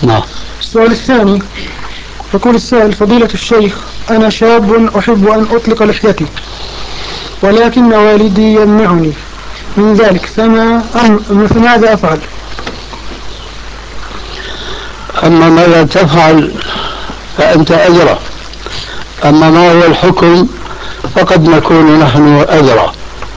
نعم. السؤال الثاني، يقول السائل: فضيلة الشيخ، أنا شاب أحب أن أطلق لحيتي، ولكن والدي يمنعني من ذلك، فماذا أفعل؟ أما ماذا تفعل فأنت أدرى، أما ما هو الحكم فقد نكون نحن أدرى،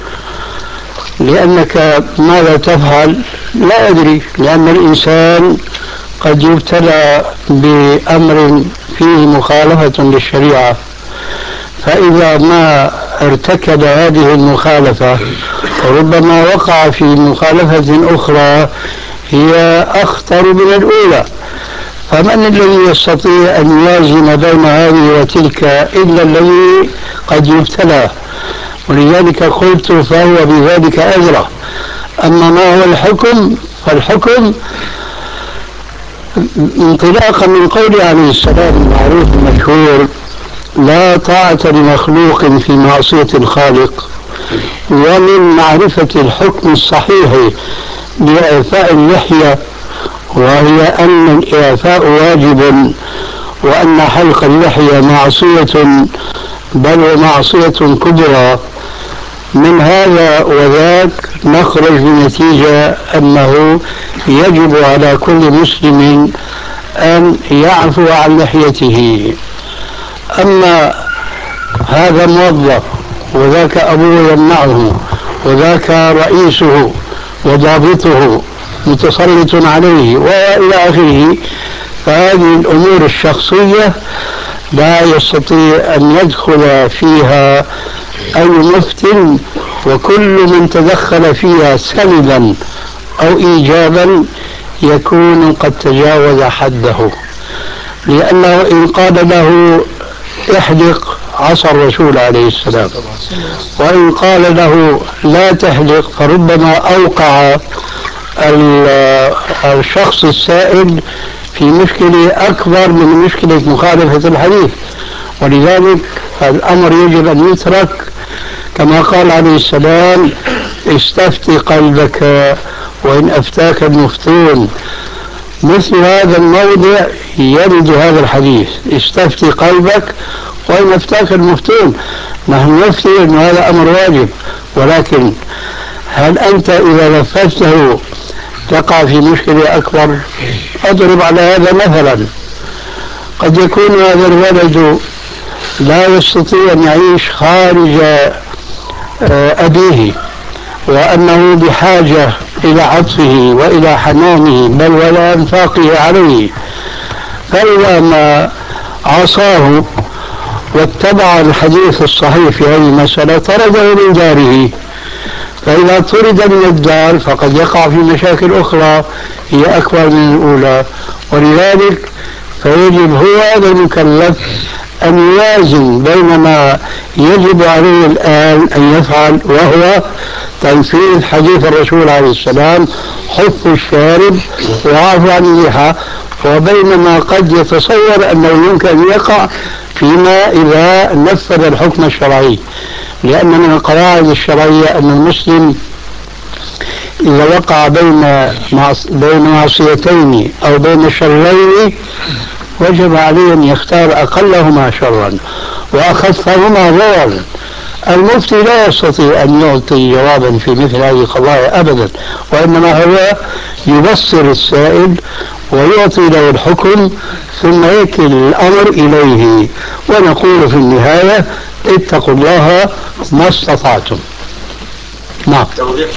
لأنك ماذا تفعل لا أدري، لأن الإنسان قد يبتلى بأمر فيه مخالفة للشريعة، فإذا ما ارتكب هذه المخالفة ربما وقع في مخالفة أخرى هي أخطر من الأولى، فمن الذي يستطيع أن يوازن بين هذه وتلك إلا الذي قد يبتلى؟ ولذلك قلت فهو بذلك أدرى. أما ما هو الحكم فالحكم انطلاقا من قول عليه السلام المعروف المشهور: لا طاعة لمخلوق في معصية الخالق. ومن معرفة الحكم الصحيح لإعفاء اللحية، وهي أن الإعفاء واجب، وأن حلق اللحية معصية، بل ومعصية كبرى، من هذا وذاك نخرج بنتيجة أنه يجب على كل مسلم أن يعفو عن لحيته. أما هذا موظف وذاك أبوه يمنعه وذاك رئيسه وضابطه متسلط عليه وإلى آخره، فهذه الأمور الشخصية لا يستطيع أن يدخل فيها أي مفتن، وكل من تدخل فيها سلبا أو إيجابا يكون قد تجاوز حده، لأنه إن قال له احلق عصى الرسول عليه السلام، وإن قال له لا تحلق فربما أوقع الشخص السائل في مشكلة أكبر من مشكلة مخالفة الحديث. ولذلك الأمر يجب أن يترك كما قال عليه السلام: استفت قلبك وإن أفتاك المفتون. مثل هذا الموضع يرد هذا الحديث: استفت قلبك وإن أفتاك المفتون. نحن نفتي أن هذا أمر واجب، ولكن هل أنت إذا نفذته تقع في مشكلة أكبر؟ أضرب على هذا مثلا: قد يكون هذا الولد لا يستطيع أن يعيش خارج أبيه، وأنه بحاجة إلى عطفه وإلى حنانه بل ولا إنفاقه عليه، فإذا ما عصاه واتبع الحديث الصحيح في هذه المسألة طرده من داره، فإذا طرد من الدار فقد يقع في مشاكل أخرى هي أكبر من الأولى. ولذلك فيجب هو هذا المكلف أن يوازن بين ما يجب عليه الآن أن يفعل، وهو تنفيذ حديث الرسول عليه السلام: حف الشارب وعفو عن اللحى، وبين ما قد يتصور أنه يمكن أن يقع فيما إذا نفذ الحكم الشرعي. لأن من القواعد الشرعية أن المسلم إذا وقع بين معصيتين أو بين شرين وجب عليه أن يختار أقلهما شرا وأخفهما ضررا. المفتي لا يستطيع أن يعطي جوابا في مثل هذه القضايا أبدا، وإنما هو يبصر السائل ويعطي له الحكم ثم يكل الأمر إليه، ونقول في النهاية: اتقوا الله ما استطعتم. نعم.